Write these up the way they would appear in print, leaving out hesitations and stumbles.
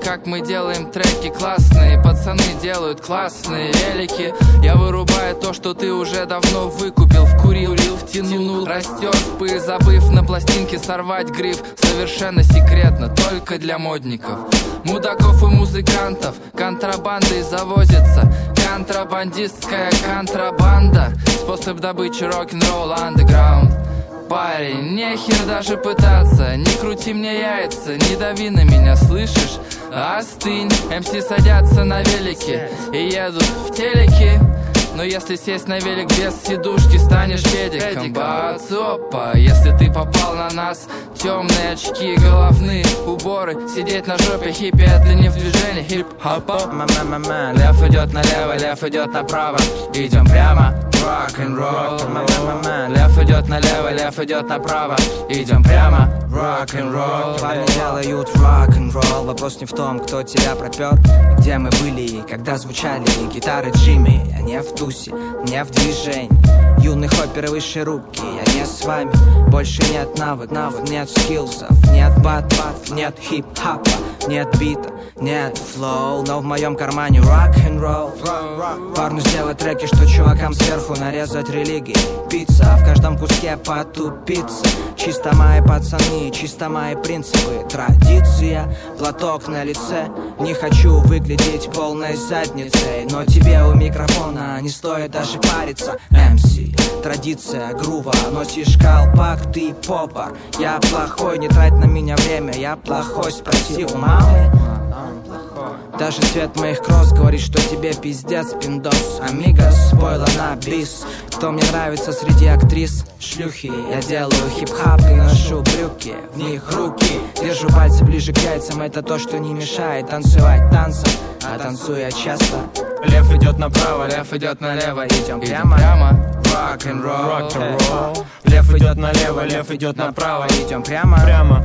как мы делаем треки классные. Пацаны делают классные велики. Я вырубаю то, что ты уже давно выкупил. Вкурил, втянул, растер в пыль, забыв на пластинке сорвать гриф. Совершенно секретно, только для модников, мудаков и музыкантов. Контрабандой завозится контрабандистская контрабанда. Способ добычи рок-н-ролл андеграунд. Парень, нехер даже пытаться. Не крути мне яйца, не дави на меня, слышишь? Остынь. МС садятся на велике и едут в телеке. Но если сесть на велик без сидушки, станешь педиком. Бацопа, если ты попал на нас. Темные очки, головные уборы, сидеть на жопе, хиппи, это не в движении, хип-хопа. Лев идет налево, лев идет направо, идем прямо, рок-н-ролл. Лев идет налево, лев идет направо, идем прямо, рок-н-ролл. Парни делают рок-н-ролл. Вопрос не в том, кто тебя пропер, где мы были, когда звучали гитары Джимми. Я не в тусе, не в движении. Юный хоппер и выше руки, я не с вами. Больше нет навык, нет скиллсов, нет бат-бат, нет хип-хапа, нет бита, нет флоу. Но в моем кармане рок-н-ролл. Парню сделать треки, что чувакам сверху нарезать религии. Пицца, в каждом куске потупиться. Чисто мои пацаны, чисто мои принципы. Традиция, платок на лице. Не хочу выглядеть полной задницей, но тебе у микрофона не стоит даже париться. MC, традиция грува, носишь колпак, ты попар. Я плохой, не трать на меня время, я плохой, спроси у мамы. Даже цвет моих кросс говорит, что тебе пиздец, пиндос. Амигос, спойла на бис. Кто мне нравится среди актрис? Шлюхи. Я делаю хип-хап и ношу брюки, в них руки. Держу пальцы ближе к яйцам, это то, что не мешает танцевать танцем. А танцую я часто. Лев идет направо, лев идет налево, идем прямо, рок-н-ролл. Лев идет налево, лев идет направо, идем прямо,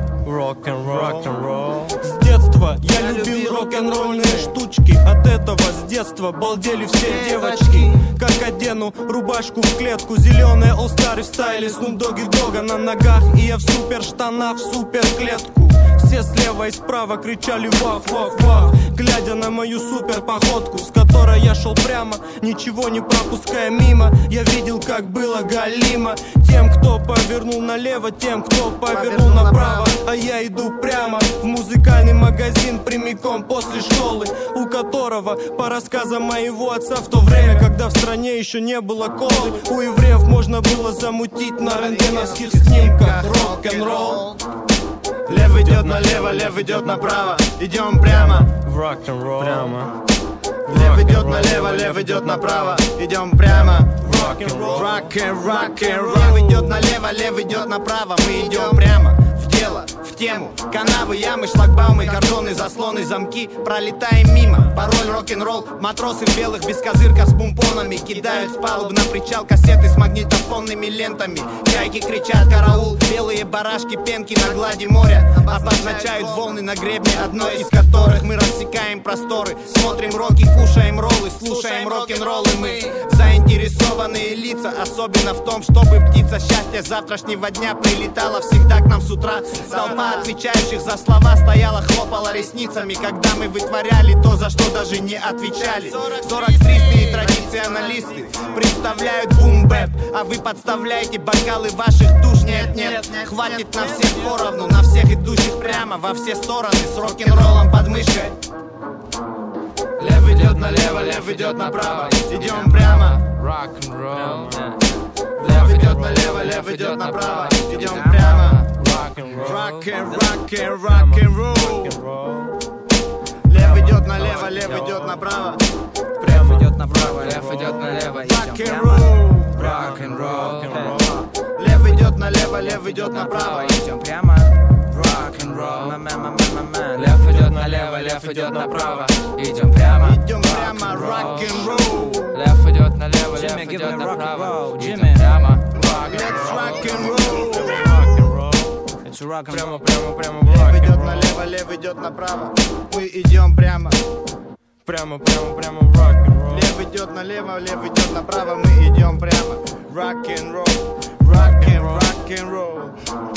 рок-н-ролл. С детства я любил рок-н-ролльные штучки. От этого с детства балдели все девочки. Как одену рубашку в клетку, зеленые олстары в стайле Snoop Doggy Dogg на ногах, и я в супер штанах, в супер клетку. Все слева и справа кричали вах, вах, вах, глядя на мою супер походку, с которой я шел прямо, ничего не пропуская мимо. Я видел, как было галимо тем, кто повернул налево, тем, кто повернул направо. А я иду прямо в музыкальный магазин прямиком после школы, у которого, по рассказам моего отца, в то время, когда в стране еще не было колы, у евреев можно было замутить на рентгеновских снимках рок-н-ролл. Лев идет налево, лев идет направо, идем прямо, Рок-н-ролл. Лев идет налево, лев идет направо, идем прямо, Рок-н-ролл. Рок-н-ролл. Лев идет налево, лев идет направо, мы идем прямо, в дело, в тему. Канавы, ямы, шлагбаумы, кордоны, заслоны, замки. Пролетаем мимо, пароль рок-н-ролл. Матросы в белых без козырка с пумпонами кидают с палуб на причал кассеты с магнитофонными лентами. Чайки кричат караул, белые барашки, пенки на глади моря обозначают волны на гребне, одной из которых мы рассекаем просторы. Смотрим роки, кушаем роллы, слушаем рок-н-роллы. Мы заинтересованные лица, особенно в том, чтобы птица счастья завтрашнего дня прилетала всегда к нам с утра. Толпа отвечающих за слова стояла, хлопала ресницами, когда мы вытворяли то, за что даже не отвечали. 43-стые традиционалисты представляют бум-бэп, а вы подставляете бокалы ваших душ. Нет, нет, хватит на всех поровну, на всех идущих прямо во все стороны с рок-н-роллом под мышкой. Лев идет налево, лев идет направо, Идем прямо, рок-н-ролл. лев идет налево, лев идет направо, идем прямо, Рок-н-ролл. рок-н-ролл. Лев идет налево, лев идет направо, лев идет направо, Лев идет налево, идем прямо, рок-н-ролл. рок-н-ролл. Лев идет налево, лев идет направо, идем прямо, Рок-н-ролл. Лев идет налево, лев идет направо, идем прямо, идем прямо, рок-н-ролл. Лев идет налево, лев Jimmy, give идет me направо, rock and roll, идем Jimmy. прямо, Let's рок-н-ролл. rock-and-roll. it's rock and Прямо, roll. прямо в Лев идет рок-н-ролл. налево, лев идет направо, мы идем прямо. Прямо в рок-н-ролл. Лев идет налево, лев идет направо, мы идем прямо. Rock and roll, rock and roll.